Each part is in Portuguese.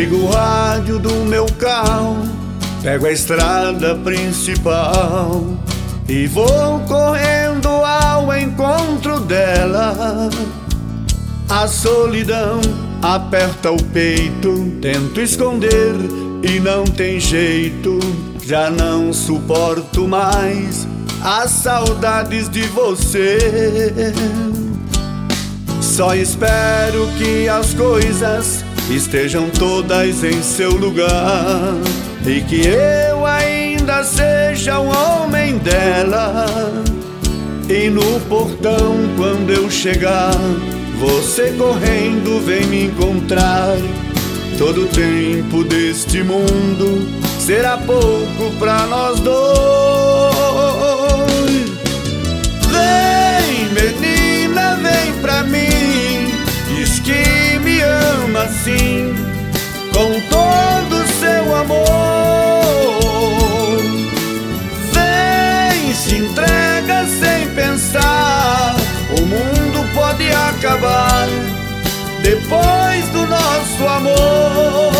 Ligo o rádio do meu carro, pego a estrada principal e vou correndo ao encontro dela. A solidão aperta o peito, tento esconder e não tem jeito. Já não suporto mais as saudades de você. Só espero que as coisas estejam todas em seu lugar e que eu ainda seja o homem dela. E no portão, quando eu chegar, você correndo vem me encontrar. Todo o tempo deste mundo será pouco pra nós dois. Vem, menina, vem pra mim, diz que me ama assim, com todo o seu amor. Vem, se entrega sem pensar, o mundo pode acabar depois do nosso amor.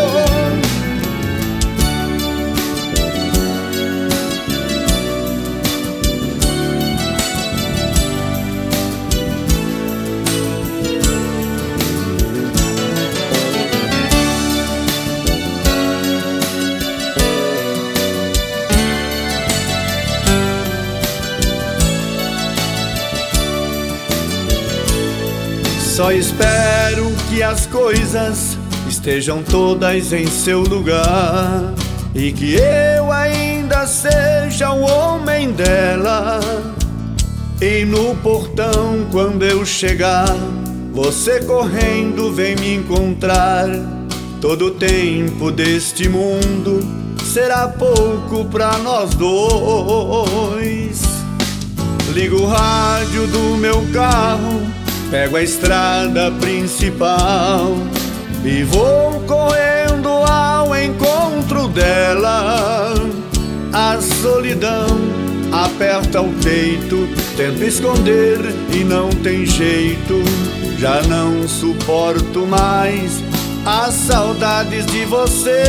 Só espero que as coisas estejam todas em seu lugar e que eu ainda seja o homem dela. E no portão, quando eu chegar, você correndo vem me encontrar. Todo o tempo deste mundo será pouco pra nós dois. Ligo o rádio do meu carro, pego a estrada principal e vou correndo ao encontro dela. A solidão aperta o peito, tento esconder e não tem jeito. Já não suporto mais as saudades de você.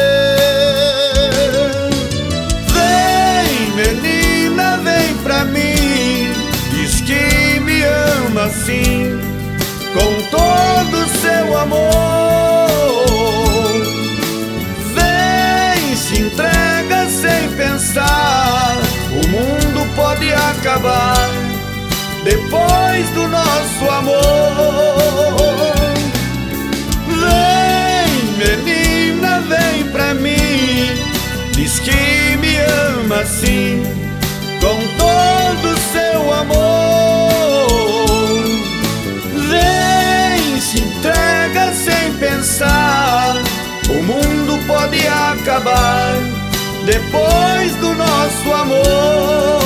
Vem, menina, vem pra mim, diz que me ama assim, com todo o seu amor. Vem, se entrega sem pensar, o mundo pode acabar depois do nosso amor. Vem, menina, vem pra mim, diz que me ama assim, com todo o seu amor. Vem, se entrega sem pensar, o mundo pode acabar depois do nosso amor.